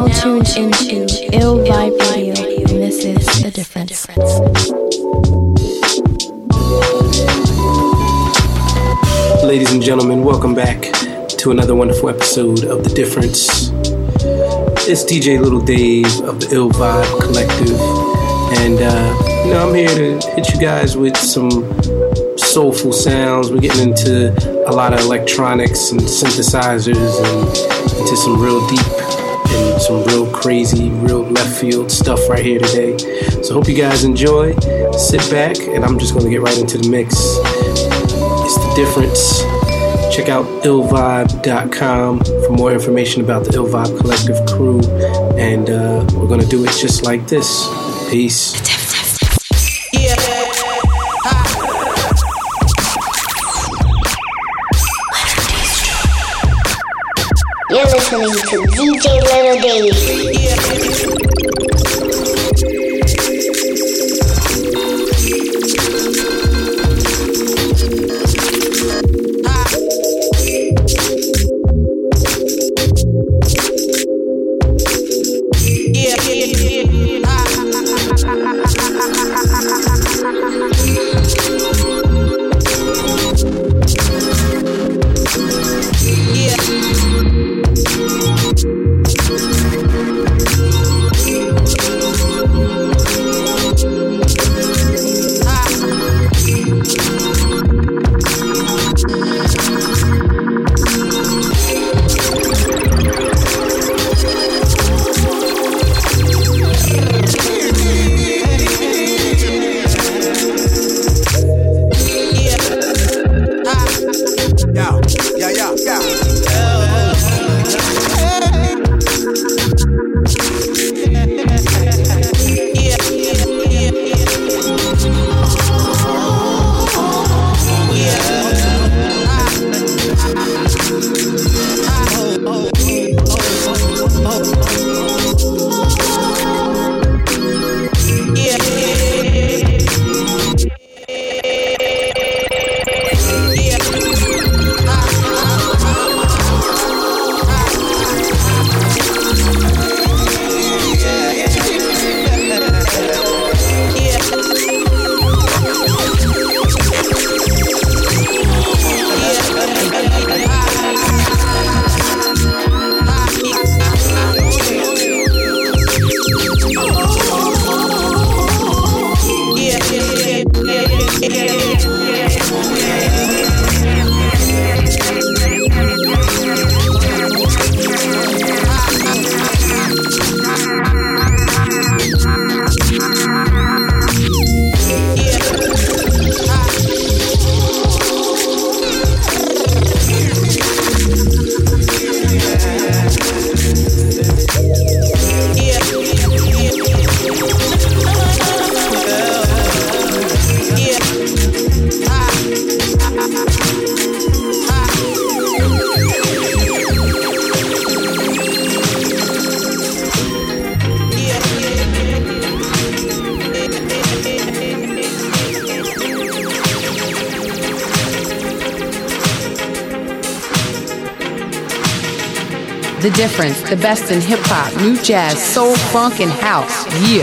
tuned into Ill Vibe Radio, and this is The Difference. Ladies and gentlemen, welcome back to another wonderful episode of The Difference. It's DJ Little Dave of the Ill Vibe Collective, and I'm here to hit you guys with some soulful sounds. We're getting into a lot of electronics and synthesizers and into some real deep and some real crazy, real left field stuff right here today. So hope you guys enjoy. Sit back, and I'm just going to get right into the mix. It's The Difference. Check out illvibe.com for more information about the Ill Vibe Collective crew. And we're going to do it just like this. Peace. You're listening to DJ Little Dave. The Difference, the best in hip-hop, new jazz, soul, funk, and house. Yeah.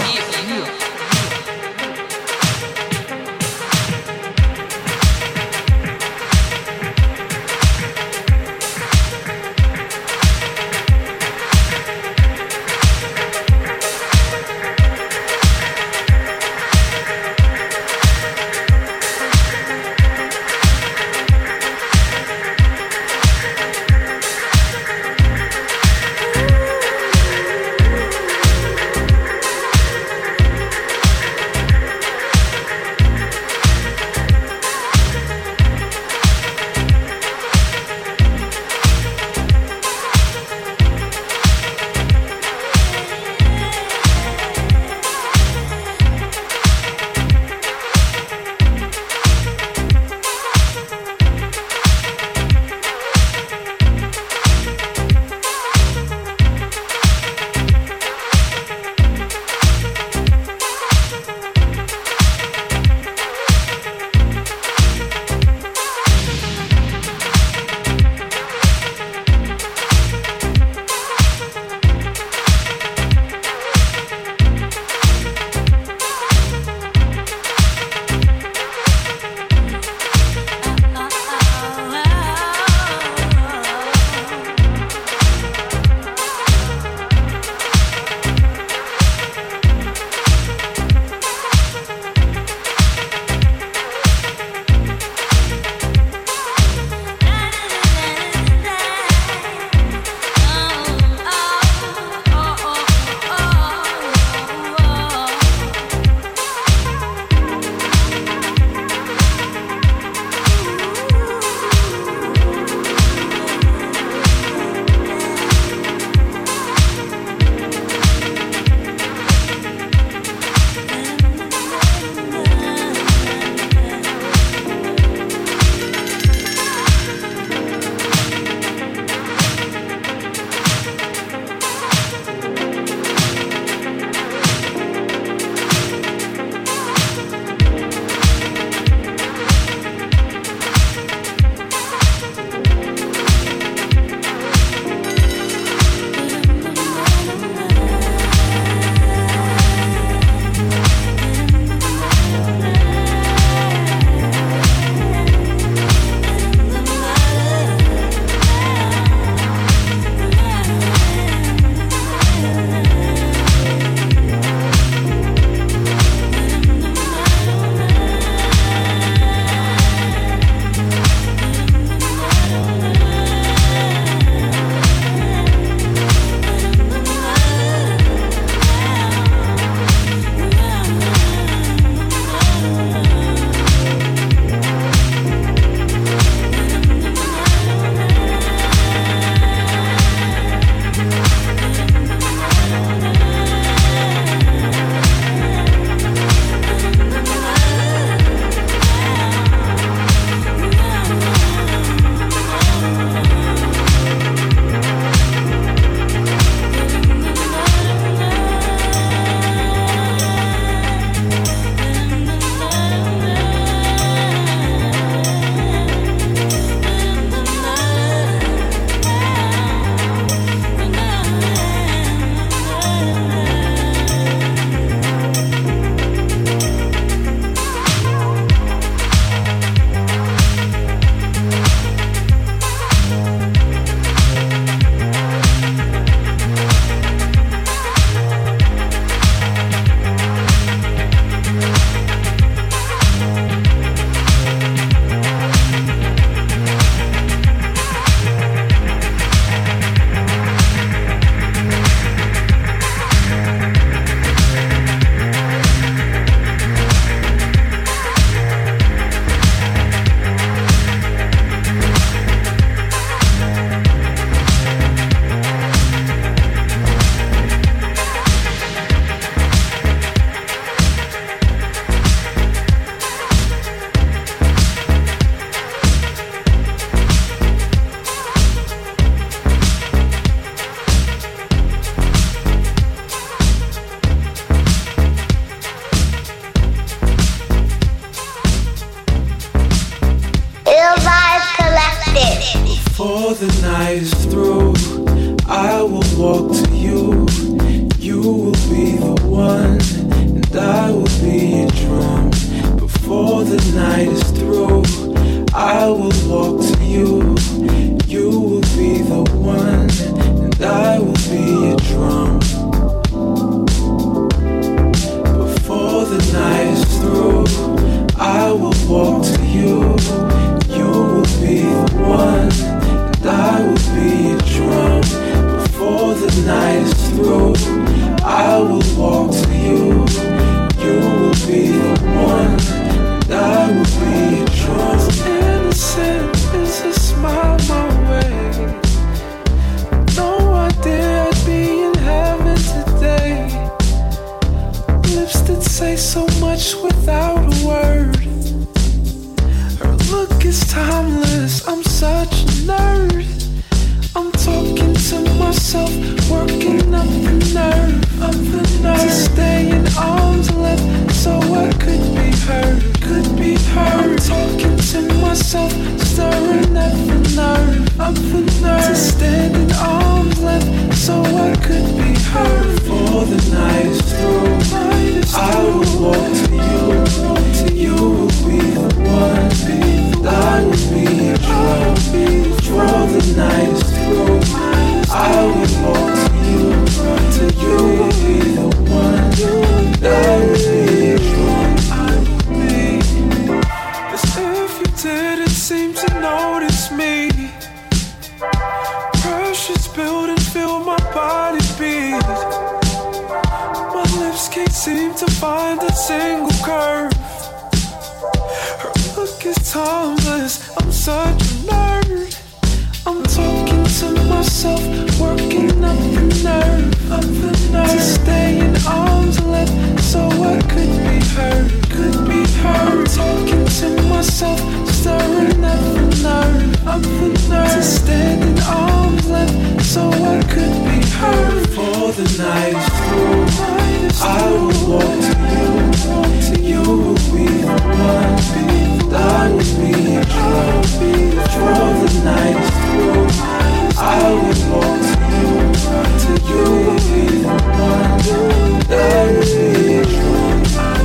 seem to find a single curve. Her look is timeless, I'm such a nerd. I'm talking to myself, working up the nerve, to stay in arm's length so I could be heard, I'm talking to myself, stirring up the nerve, to stand in arm's length so I could be heard. Before the night is through, I will walk to you, you will be the one, that will be a drug. Before the night is through, I will walk to you will be the one, that will be a drug.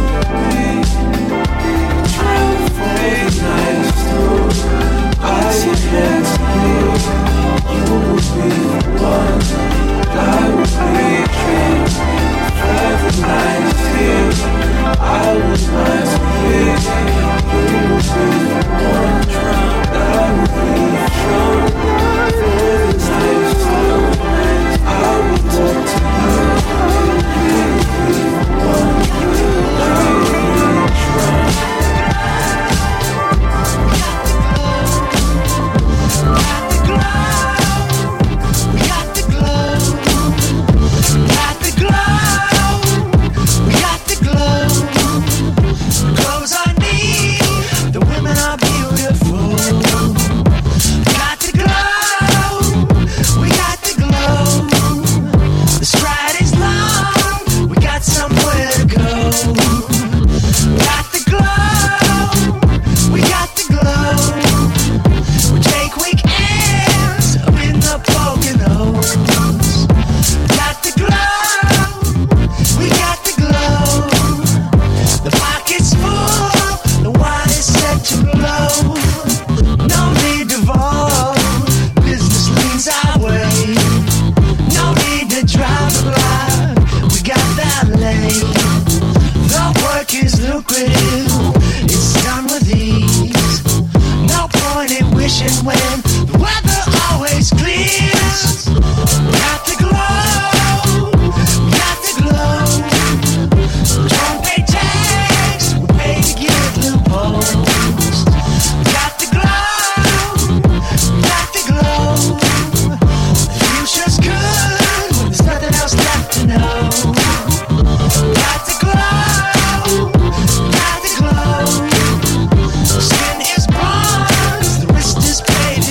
Before the night is through, I will walk to you, you will be the one, that will be a drug. Before the night is here, I will run to you, you will be the one, that will be a drug. Before the night is through, I will walk to you, you will be the one, that will be a drug. Skin is bronze, the wrist is paid.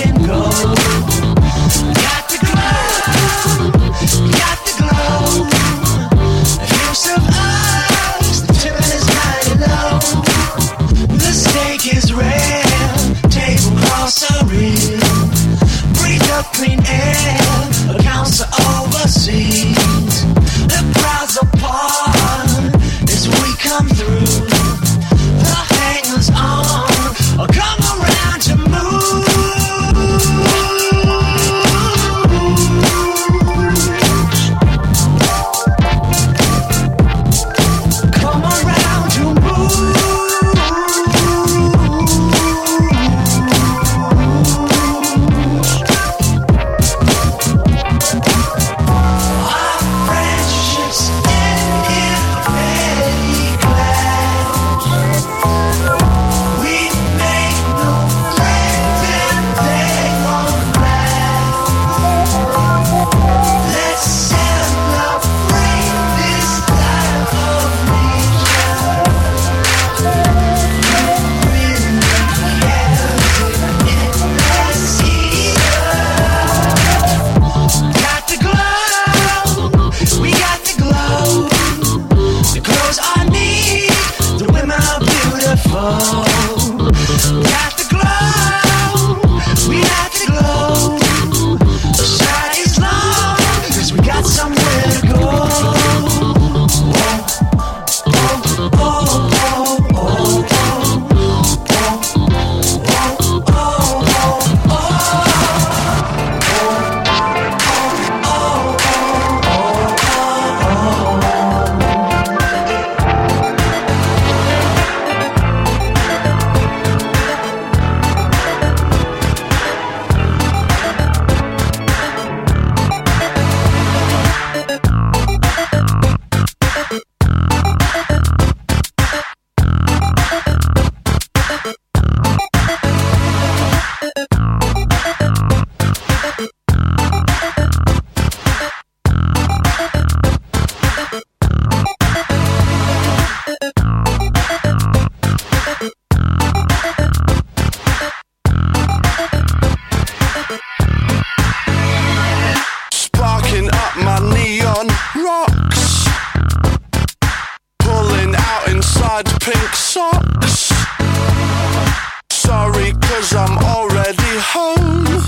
inside pink socks. Sorry, 'cause I'm already home.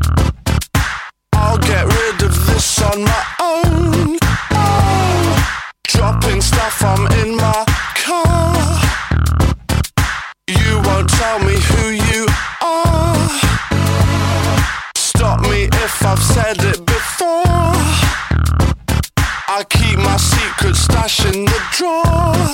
I'll get rid of this on my own. Oh, dropping stuff, I'm in my car. You won't tell me who you are. Stop me if I've said it before. I keep my secret stash in the drawer.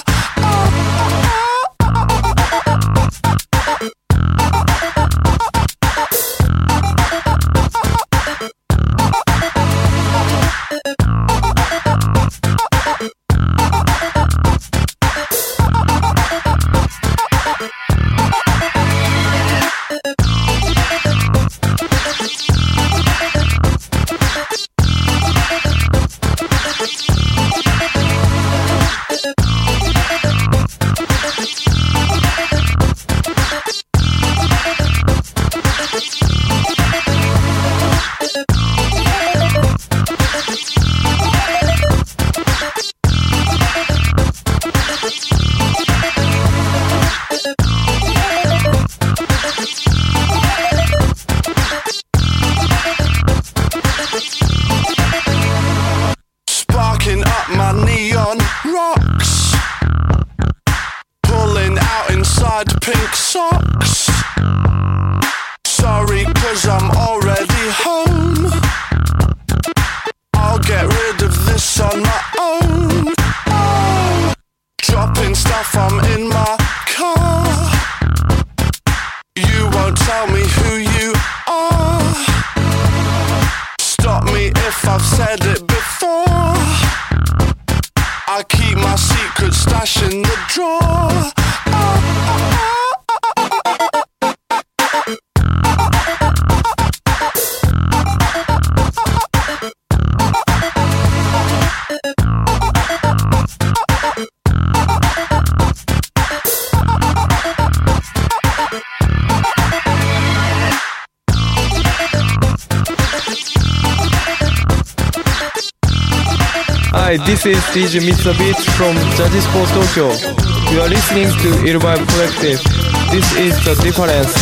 Sparking up my neon rocks, pulling out inside pink socks. Sorry, 'cause I'm already home. I'll get rid of this on my own. Oh, dropping stuff, I'm in my car. You won't tell me who you are. Stop me if I've said it before. I keep my secret stash in the drawer. Hi, this is DJ Mr. Beats from Jazzy Sports Tokyo. You are listening to Irvibe Collective. This is The Difference.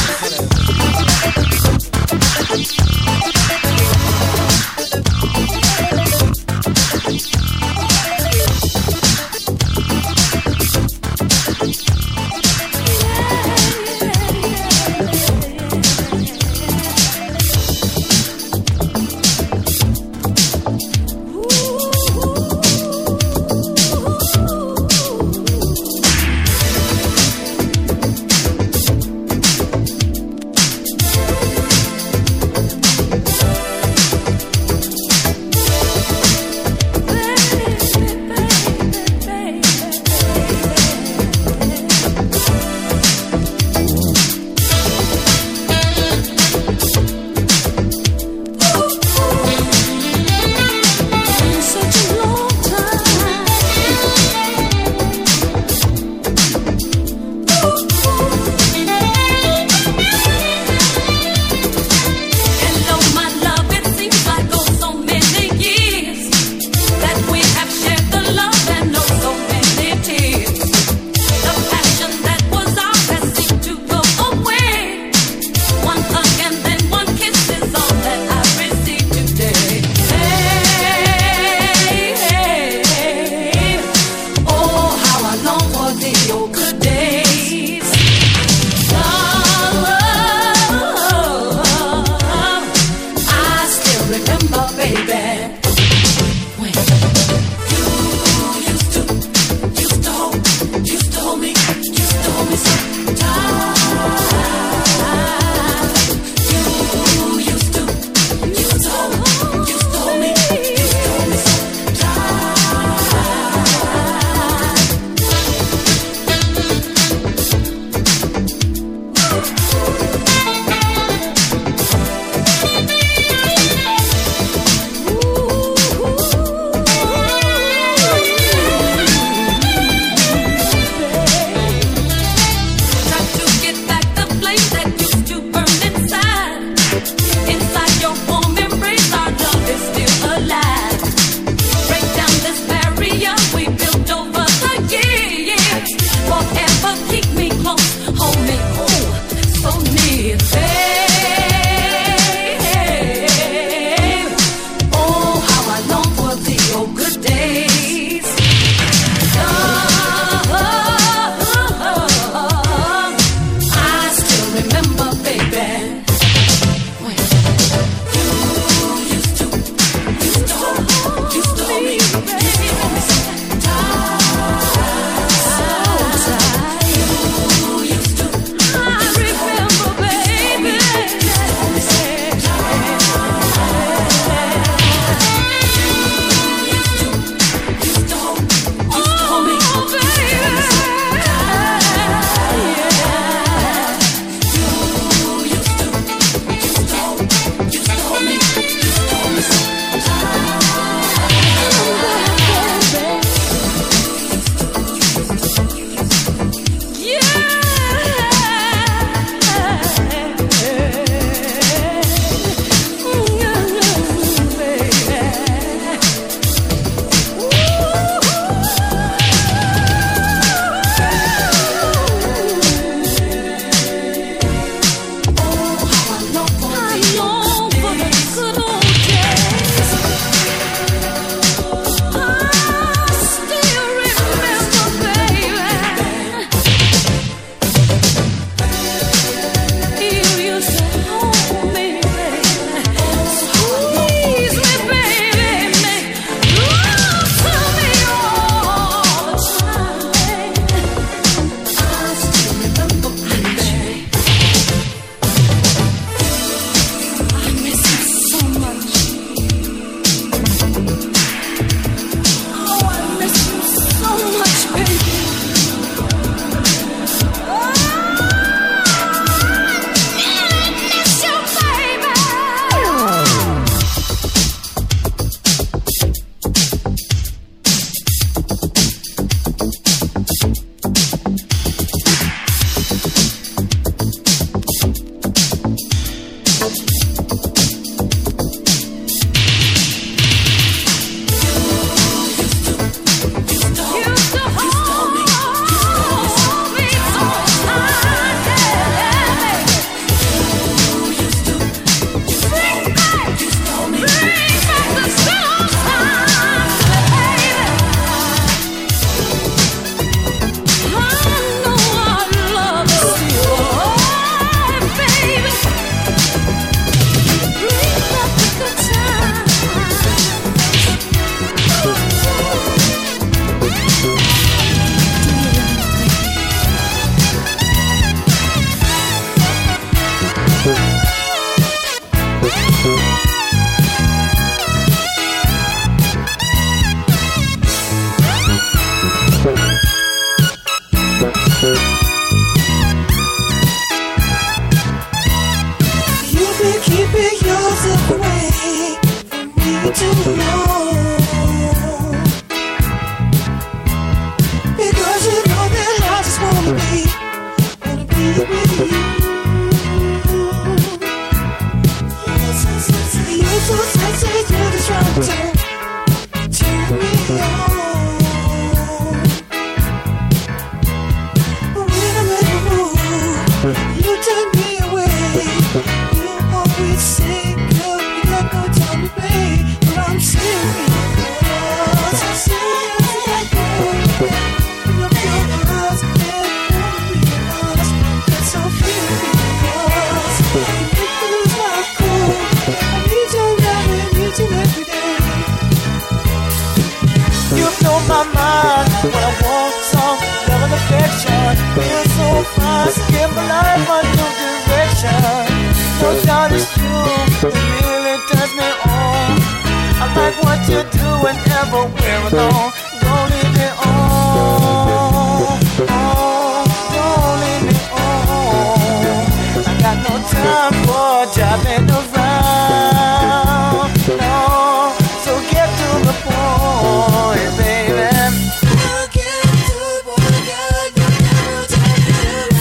my mind when I want some love and affection. Feel so fine, give my life a new direction. No doubt it's true, it really turns me on. I like what you do whenever we're alone. Don't leave me on, don't leave me on. I got no time for driving around, no. So get to the point, baby. Get to the point, God, don't never take it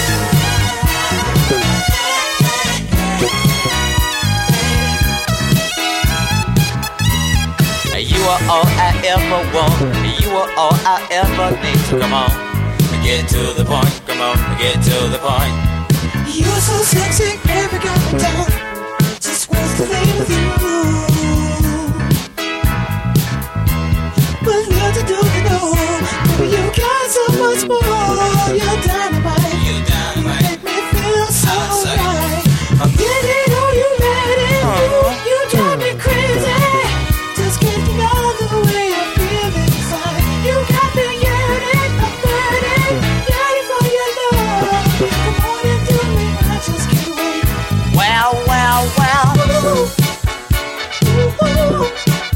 around. You are all I ever want. You are all I ever need. So come on, get to the point. Come on, get to the point. You're so sexy, baby, got me down. Just wants to be with you. But what to do, you know? Baby, you got so much more. You're dynamite. You make me feel so right. I'm getting all you ready. You drive me crazy. Just can't deny the way I feel inside. You got me yearning, I'm burning, yearning for your love. Come on and do me, I just can't wait. Wow, wow, wow. Ooh, ooh, ooh.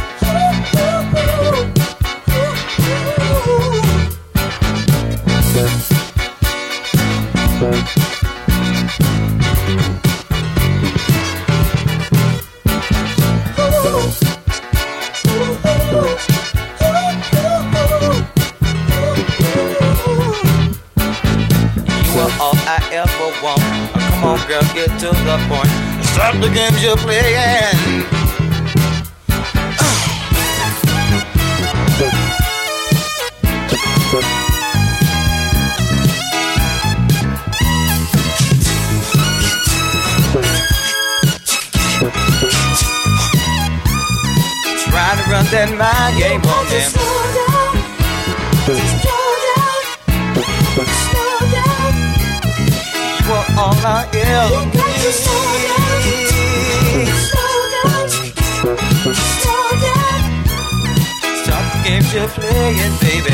All I ever want. Come on, girl, get to the point. Stop the games you're playing. Trying to run that mind game on them. You are all I ever need. Slow down. Stop the games you're playing, baby.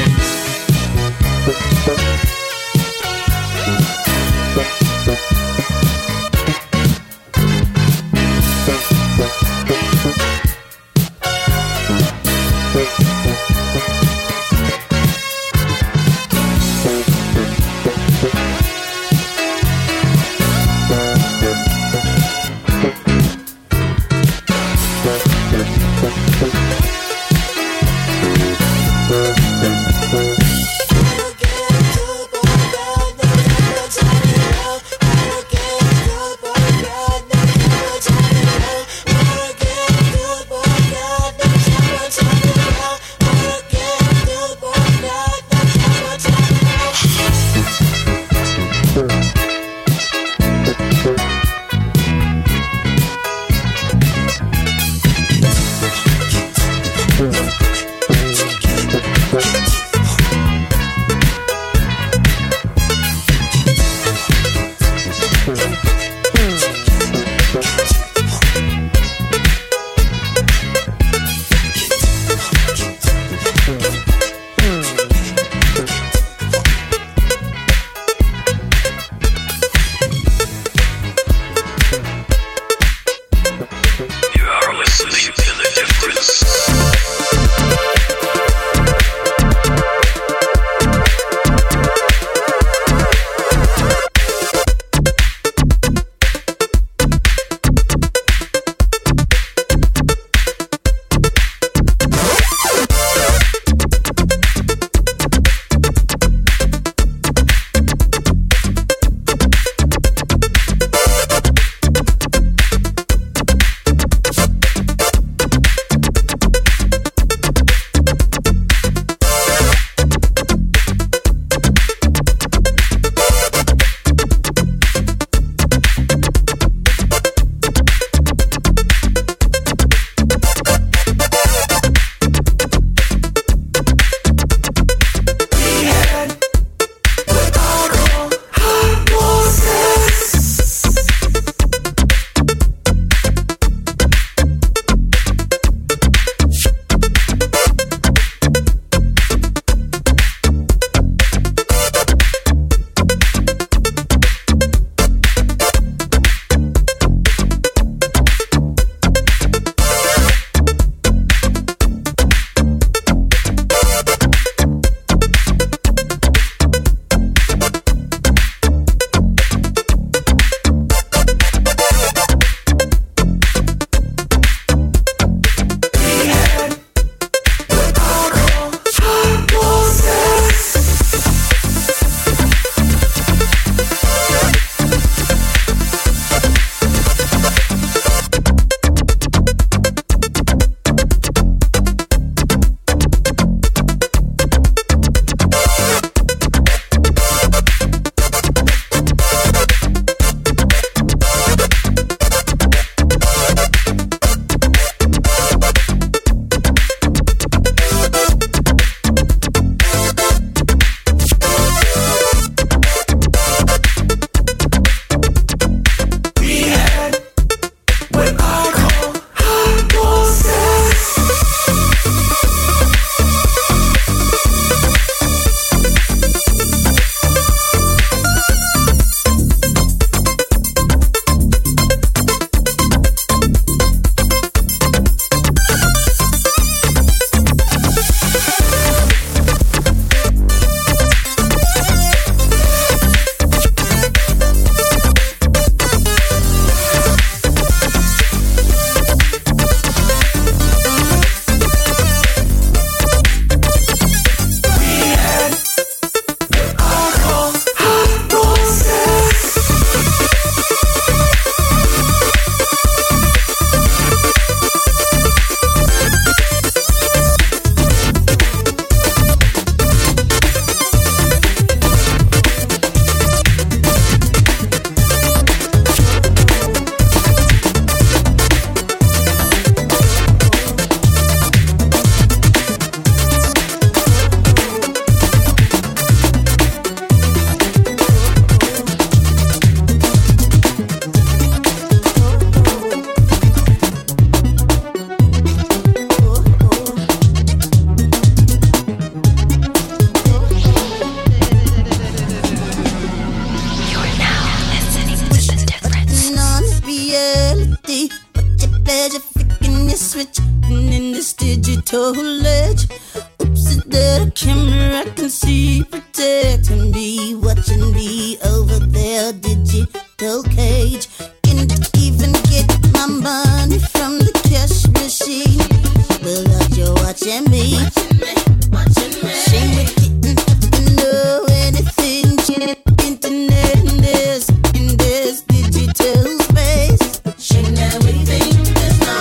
camera can see, protecting me, watching me over there, digital cage. Can't even get my money from the cash machine. But you're watching me. Shame we didn't have to know anything. Internet in this digital space. Shame that we think there's no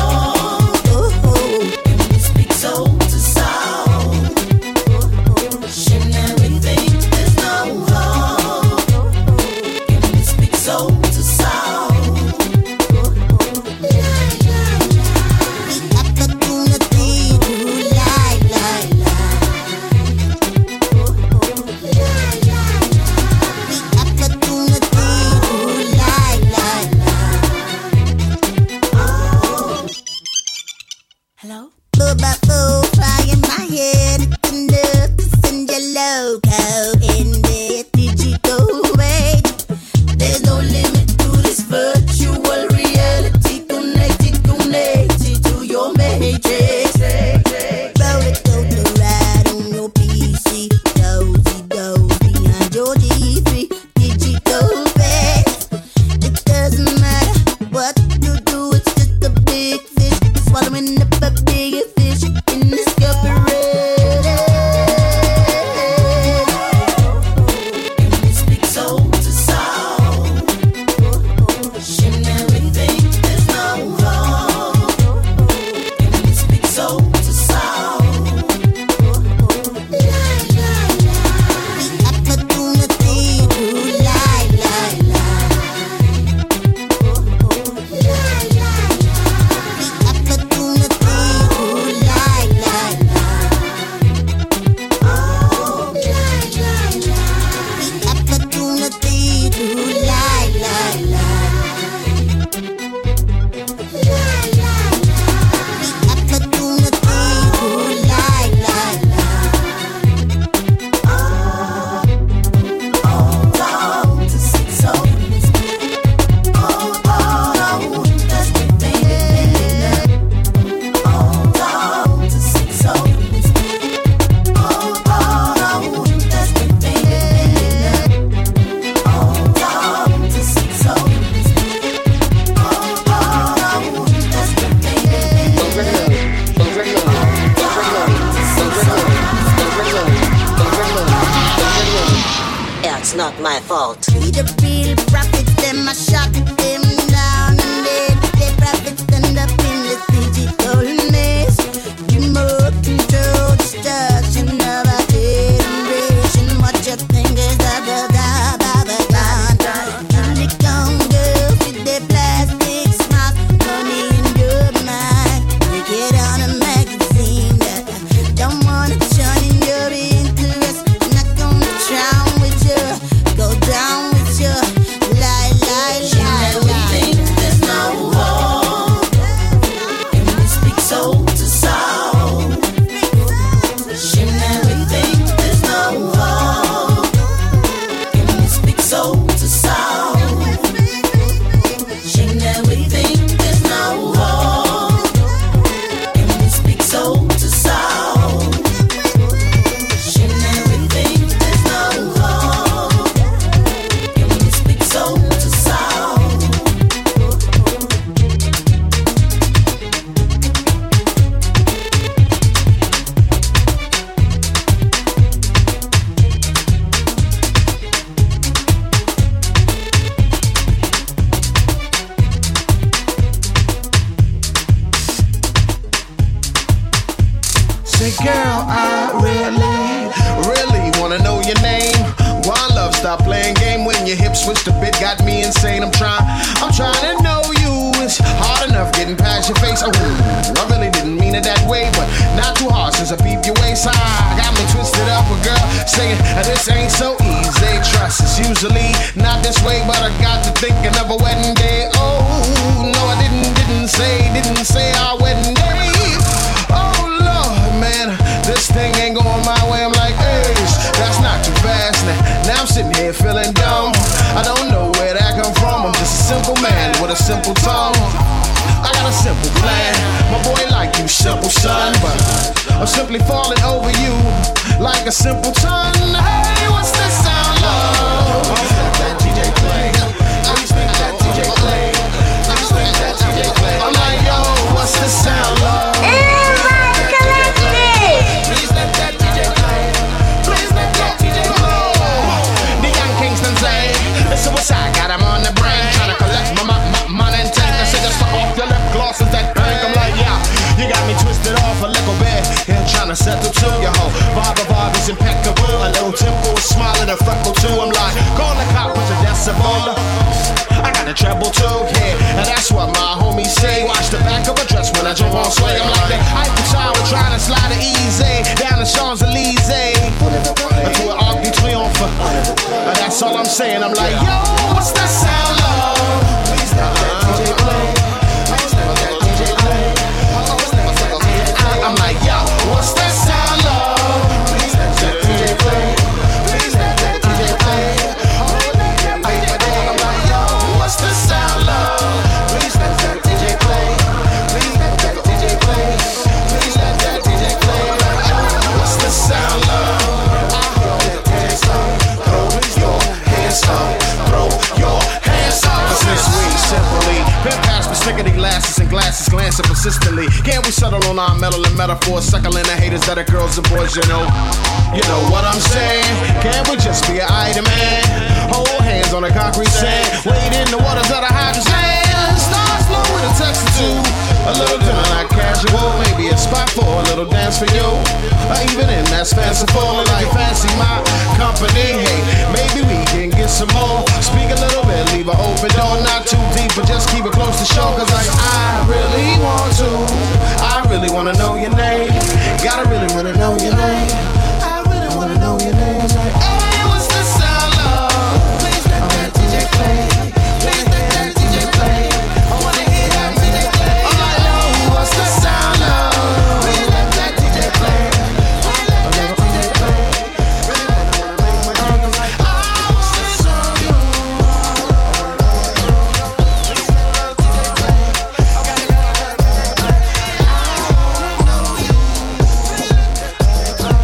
hope. And we speak soul to soul. Shame that we think there's no hope. And we speak soul to soul. Fly in my head, it's enough to send your logo in the digital age. There's no limit to this virtual reality, connected to your matrix. Roll it, go to ride on your PC, dozy behind your G3 digital face. It doesn't matter what you do, it's just a big fish swallowing up a bigger fish in this separated. And we speak soul to soul. Shame that we think there's no hope. And we speak soul to soul. We opportunity to lie. We opportunity to lie. It's not my fault. We the real prophets, them I shot them down, and they prophets stand up in this digital mess. Remote control, destruction of our generation. What you think is the Unicorn girls with their plastic smiles, money in your mind. They get on a magazine that don't wanna join in your interest. Not gonna try with you, go down with you, lie. We think there's no hope, and we speak soul to soul. Shame that we think there's no hope, and we speak soul to soul. Shame that we think there's no hope, and we speak soul to soul. Shame that we think there's no hope, and we speak soul to soul. Say, girl, I really wanna know your name. Why love stop playing game when your hips switch the bit got me insane. I'm trying to know you. It's hard enough getting past your face. Oh, I really didn't mean it that way, but not too hard since I peeped your waist. Got me twisted up, a girl saying this ain't so easy. Trust is usually not this way, but I got to thinking of a wedding day. Oh no, I didn't say our wedding day. Oh Lord, man, this thing ain't going my way. I'm like, hey, that's not too fast. Now I'm sitting here feeling dumb. I don't know where that come from. I'm just a simple man with a simple tongue. I got a simple plan. My boy like you, simple son, but I'm simply falling over you like a simpleton. Hey, what's this sound like? That DJ play. Please make that DJ play. Please make that DJ play. I'm like, yo, what's this sound like? Please let that DJ play. Please let that DJ play. The young Kingston say, listen what's I got him on the brain, trying to collect my money and take the cigarettes for off your lip glosses that pink. I'm like, yeah, you got me twisted off a little bit. Yeah, trying to settle to your hoe. Vibe is impeccable. A little temple is smiling, a freckle too. I'm like, call the cop with a decibel. I got the treble too, yeah. And that's what my homies say. Watch the back of a dress when I jump on sway. I'm like that Eiffel Tower trying to slide it easy down the Champs-Élysées to an Arc de Triomphe. And that's all I'm saying. I'm like, yo, what's that sound like? Please let that DJ play. Please let that DJ play. I'm like, yo, what's that sound like? Please let that DJ play. Please let that DJ play. I'm like, yo, what's the sound like? Please let that DJ play. Please let that DJ play. Please let that DJ play. What's the sound like? Throw your hands up. Throw your hands up. Since we simply pen past with stickety glasses and glasses glancing persistently. Can't we settle on our metal and metaphors, suckling the haters that are girls and boys, you know? You know what I'm saying? Can't we just be an item, man? Hold hands on the concrete sand, wade in the waters of the hydrogen sand. Start slow with a text or two. A little dinner like casual, maybe a spot for a little dance for you. Or even in that's fanciful, like fancy my company. Hey, maybe we can get some more. Speak a little bit, leave an open door, not too deep, but just keep it close to shore. Cause like I really want to, I really wanna know your name. Gotta really wanna know your name. I really wanna know your name. Like, hey, what's the sound like? Please let that DJ play. Please let that DJ play. I wanna hear that DJ play. I'm like, yo, what's the sound like? Please let that DJ play. Please let that DJ play. Really wanna make my niggas like, oh, what's the sound like? Please let that DJ play. I wanna know you. Please let that DJ play.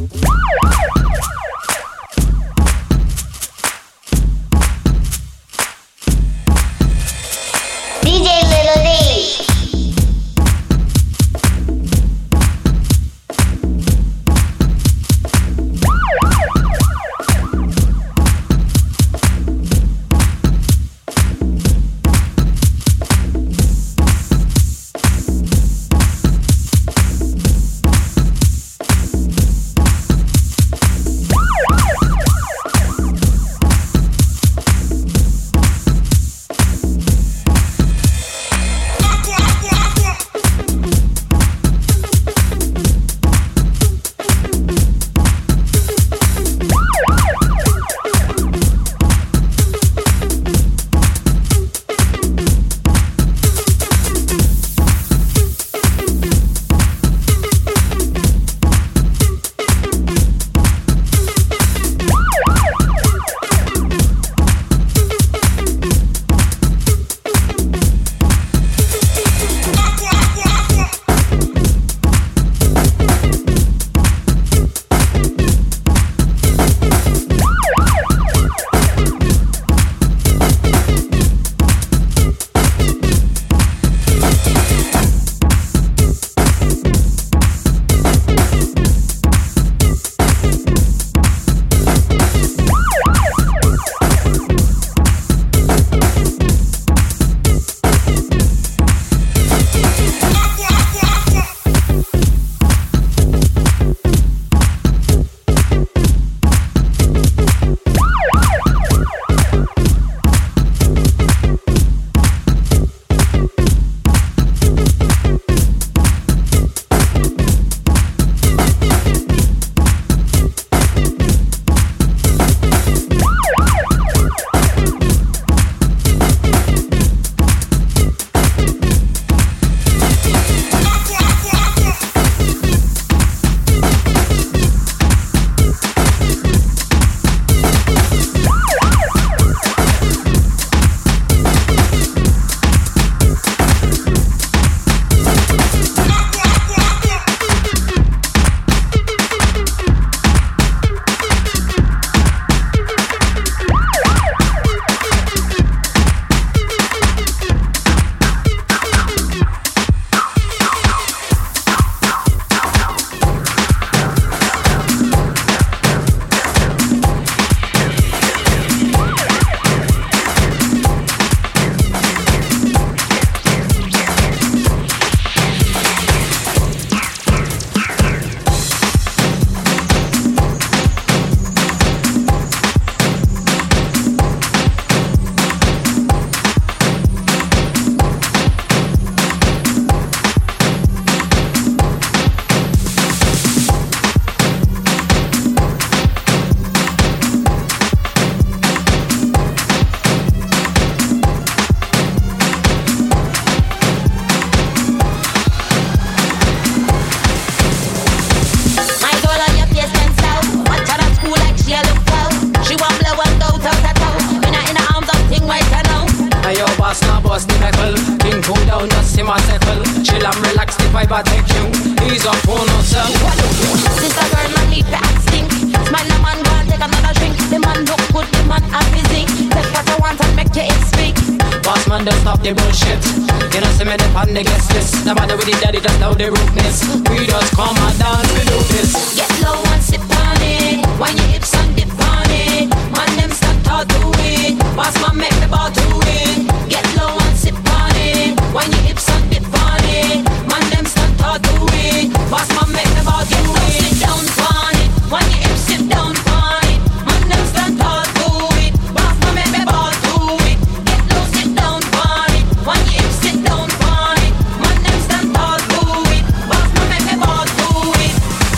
vibe I take you. Ease up on yourself. Sister girl, man need to act stink. Smile a man, go and take another drink. The man look good, the man are busy. Take what you want and make your it speak. Boss man, don't stop the bullshit. You know, see me the pan the guest list. No matter with the daddy, just know the rudeness. We just come and dance, we do this. Get low and sip on it. When your hips and dip on it. Man, them start to do it. Boss man, make me bow to it. Get low and sip on it. When your hips and dip on it. Man, them start to do it. Boss man, make me bow to it. Sit down on it. When your hips sit down on it. Man, them start to do it. Boss man, make me bow to it. Get low, sit down on it. When your hips sit down on it. Man, them start to do it. Boss man, make me bow to it.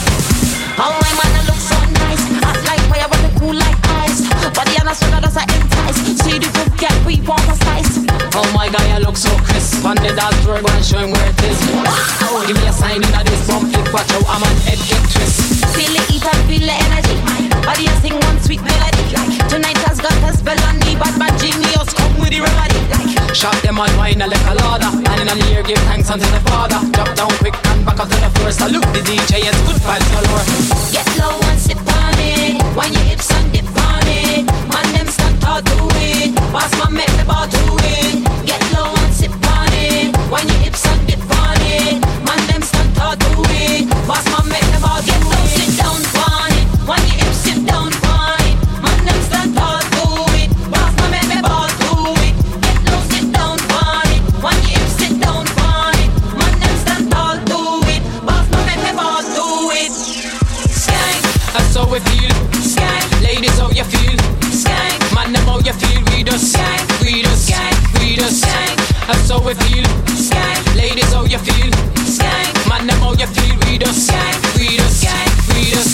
Oh, my man, I look so nice. Hot like fire, but cool like ice. Body and a sugar does I entice. See the good get we want a slice. Oh my guy, I look so crisp. On the dance floor, go and show him where it is. Oh, give me a sign in this bump it. Watch out, I'm an head get twist. Feel the heat and feel the energy. Body a sing one sweet melody. Tonight has got a spell on me, but my genius come with the remedy. Shop them and wine a little louder. I hand in the air, give thanks unto the Father. Drop down quick and back up to the floor. Salute the DJ, it's good vibes galore. Get low and sip on it. When your hips and dip on it. Man, them stand tall to it. Boss man, make the ball to it. Get low and sip on it. When your hips and dip on it. Man, them stand tall to it. Boss man, make the ball get low, sit down on it. When your hips sit down on it. Man, them stand tall to it. Boss man, make the ball to it. Get low, sit down on it. When your hips sit down on it. Man, them stand tall to it. Boss man, make the ball to it. Skank, That's how we feel. skank, Ladies, how you feel? skank, Man, them how you feel? Read us, Skank. read us, Skank. read us. Skank. That's how we feel. skank, Ladies, how you feel? skank, Man, them how you feel? Read us, Skank. read us, Skank. read us.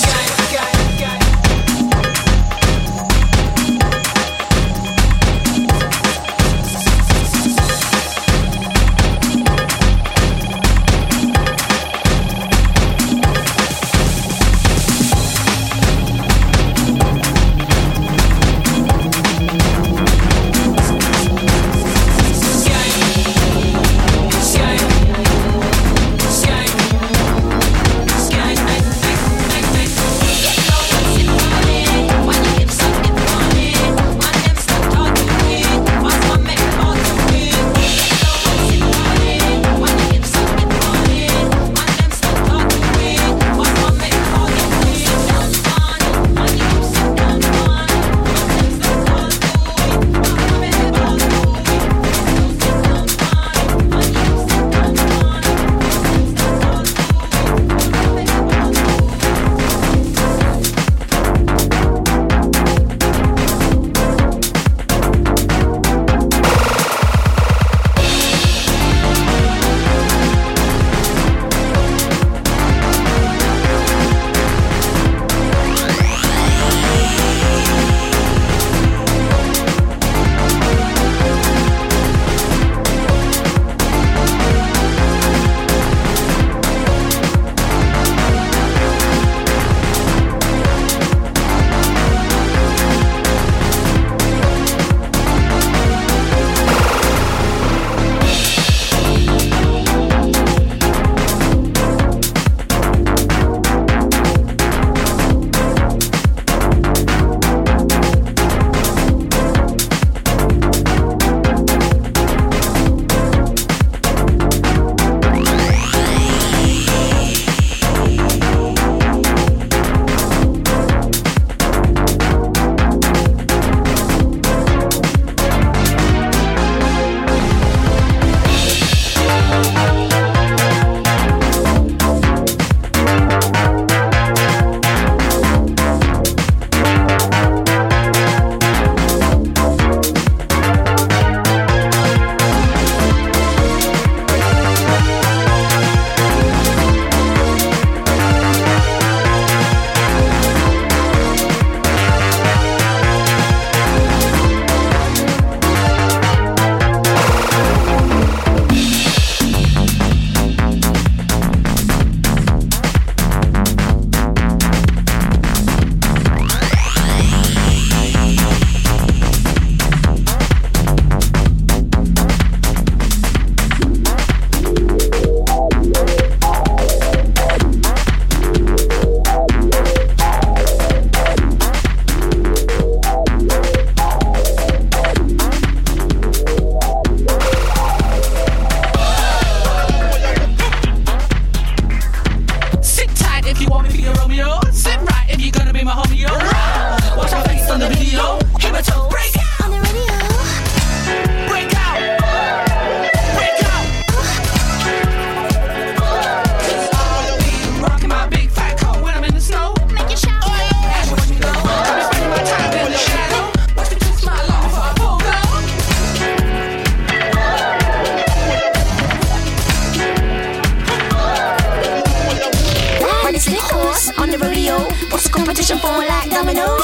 competition for like dominoes.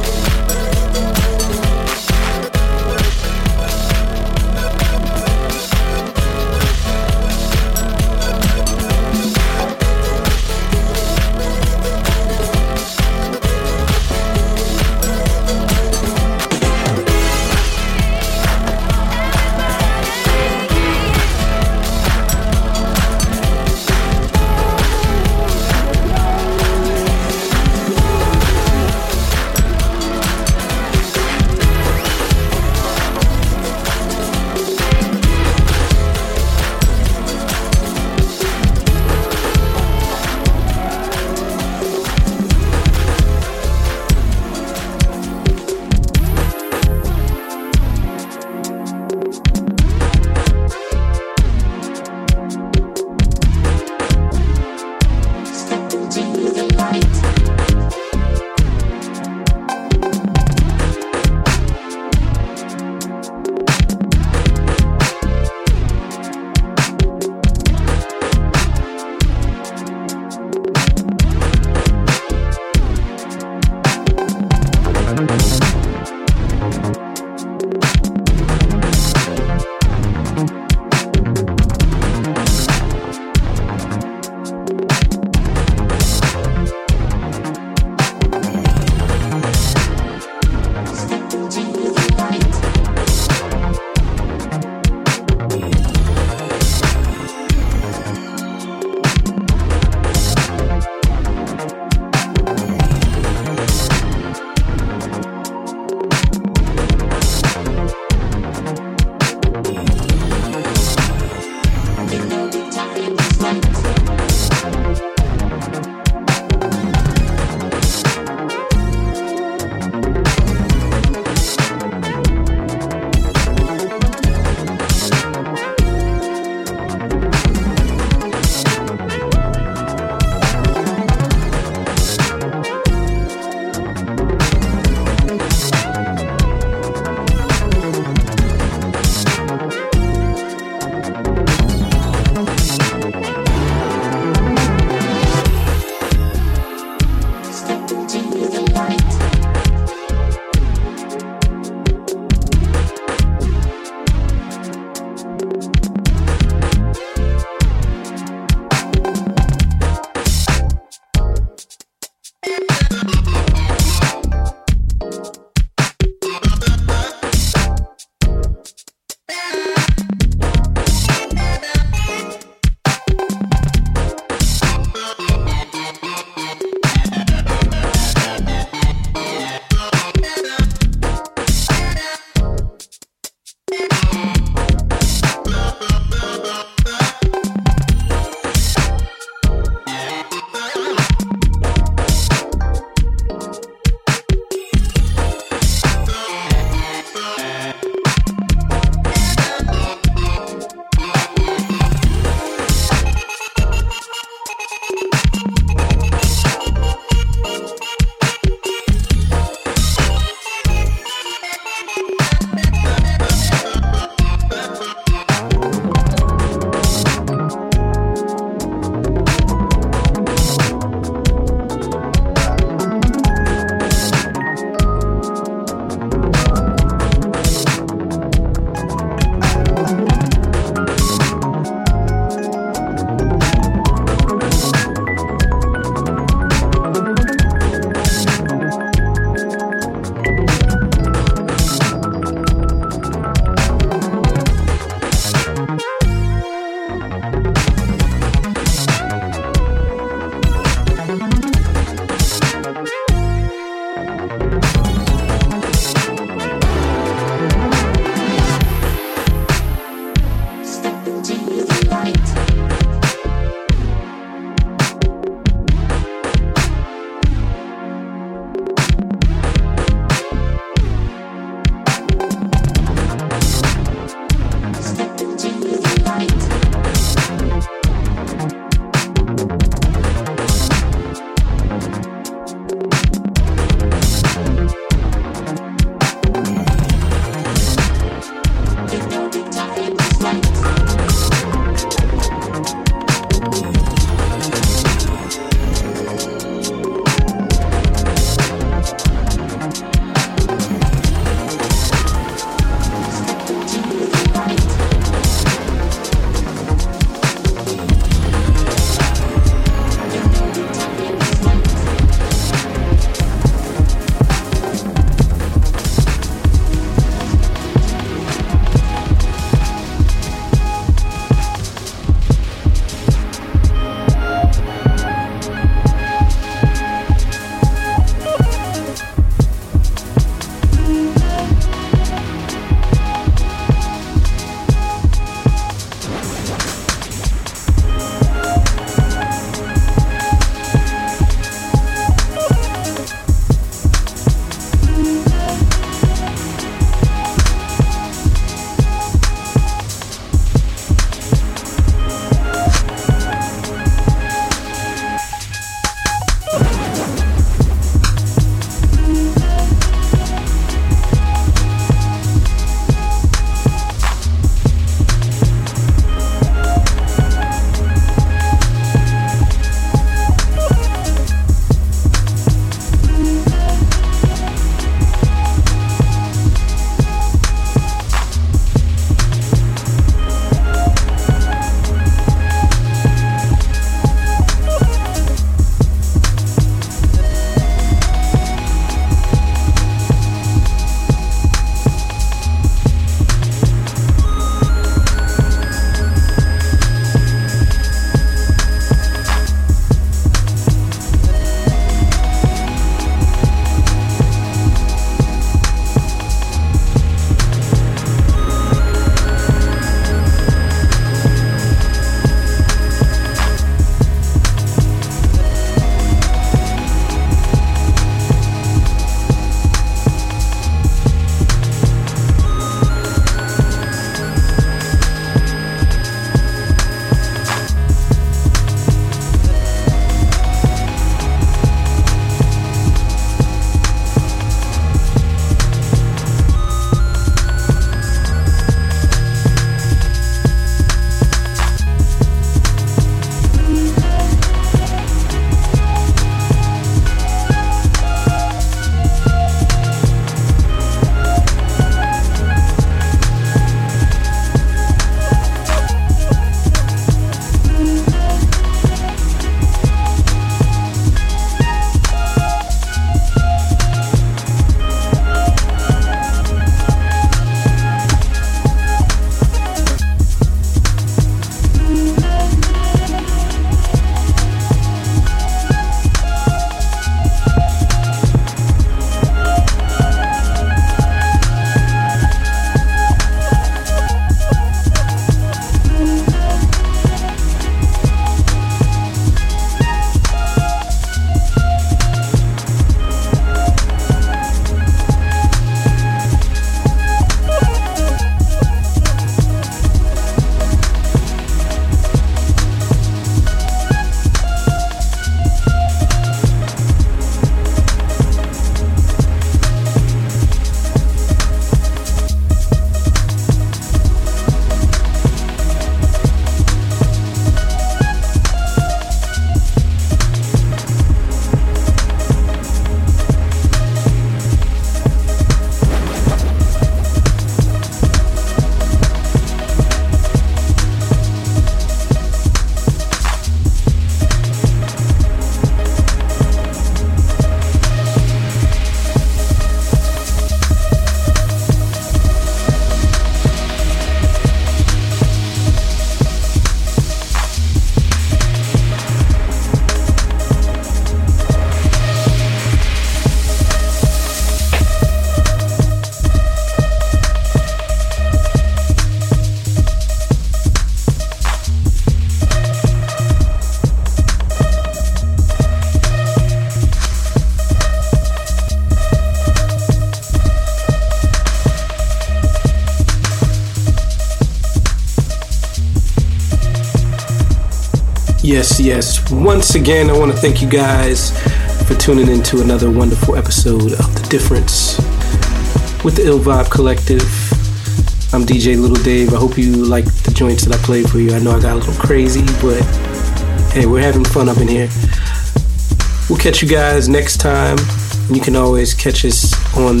Yes. Once again, I want to thank you guys for tuning in to another wonderful episode of The Difference with the Ill Vibe Collective. I'm DJ Little Dave. I hope you like the joints that I played for you. I know I got a little crazy, but hey, we're having fun up in here. We'll catch you guys next time. You can always catch us on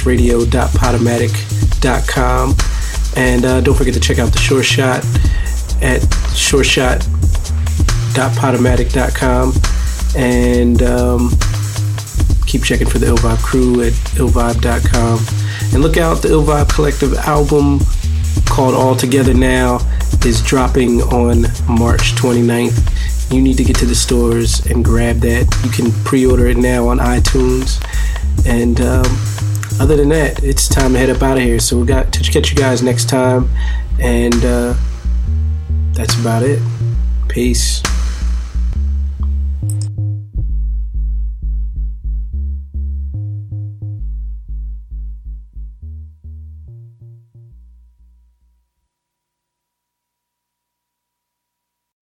thedifferenceradio.podomatic.com. And don't forget to check out the Short Shot at shortshot.podomatic.com. And keep checking for the Ill Vibe crew at illvibe.com. And look out, the Ill Vibe Collective album called All Together Now is dropping on March 29th. You need to get to the stores and grab that. You can pre-order it now on iTunes. And other than that, it's time to head up out of here. So we got to catch you guys next time. And that's about it. Peace.